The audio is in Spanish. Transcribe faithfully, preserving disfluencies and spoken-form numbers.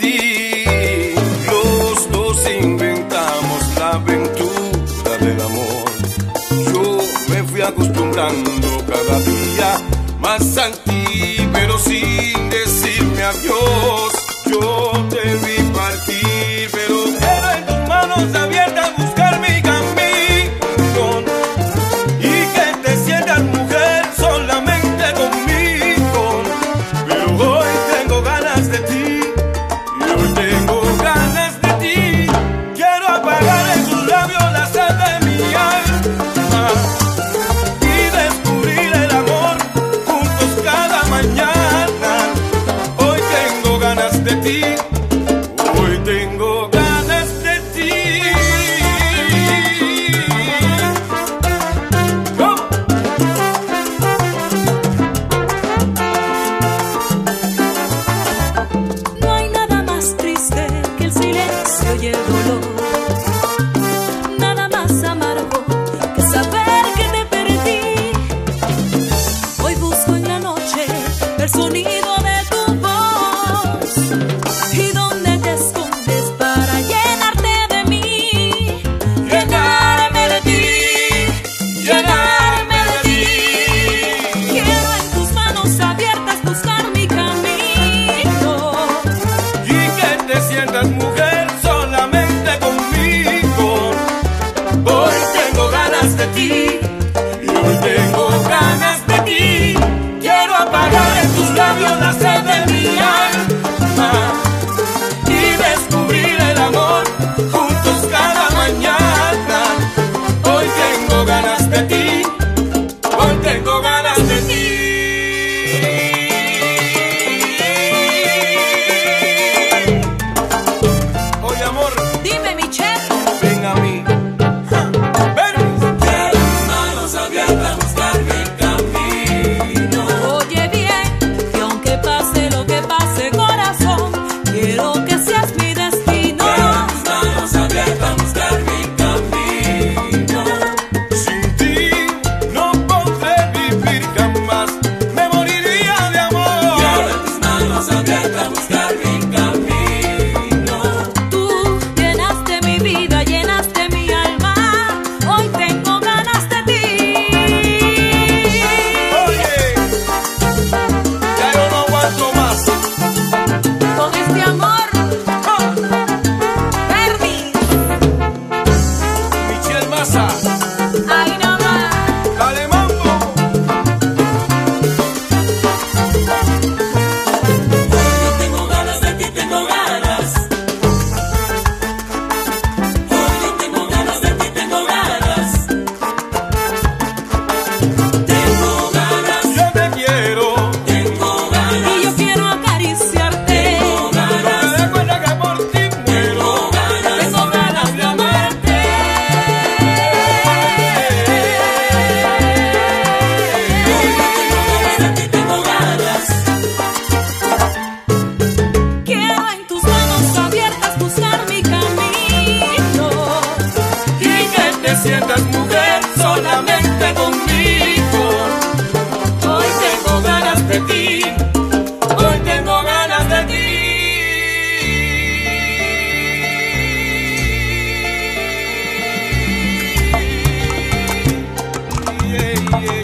ti. Los dos inventamos la aventura del amor. Yo me fui acostumbrando cada día más a ti, pero sin decirme adiós. Yo te vi partir, pero quedo en tus manos abiertas buscar mi camino, y que te sientas mujer solamente conmigo. Pero hoy tengo ganas de ti, y hoy tengo ganas de ti. Quiero apagar en tus labios la sed de mi alma y descubrir el amor juntos cada mañana. Hoy tengo ganas de ti, hoy tengo ganas de ti. Oh. No hay nada más triste que el silencio y el dolor. Nada más amargo que saber que te perdí. Hoy busco en la noche el sonido de tu voz. ¿Y dónde te escondes para llenarte de mí? Llenarme de ti, llenarme de ti. Quiero en tus manos abiertas buscar mi camino, Y que te sientas mujer solamente conmigo. Hoy tengo ganas de ti, y hoy tengo ganas de ti. Quiero apagar en tus labios la sed de mi alma y descubrir el amor juntos cada mañana. Hoy tengo ganas de ti, hoy tengo ganas de ti. Oye, amor, dime mi chef. ven a mí. Ven. Quiero tus manos abiertas buscar mi camino. Oye bien, que aunque pase lo que pase, corazón, quiero que seas mi destino. Quiero tus manos abiertas buscar mi camino. Sin ti no podré vivir jamás, me moriría de amor. Quiero tus manos abiertas buscar mi camino. Tú llenaste mi vida, llenaste mi alma. Hoy tengo ganas de ti. Oye, ya yo no aguanto más. Con este amor, ¡Ah! Bernie, Michelle Massa, ahí nomás. dale mambo. Yo tengo ganas de ti, tengo ganas. Hoy yo tengo ganas de ti, tengo ganas. Tengo ganas, yo te quiero. Tengo ganas, Y yo quiero acariciarte. tengo ganas. No te das cuenta que por ti muero. Tengo ganas de amarte. Tengo ganas. Quiero en tus manos abiertas buscar mi camino. Y que te sientas mujer solamente conmigo. Hoy tengo ganas de ti, hoy tengo ganas de ti. Yeah, yeah.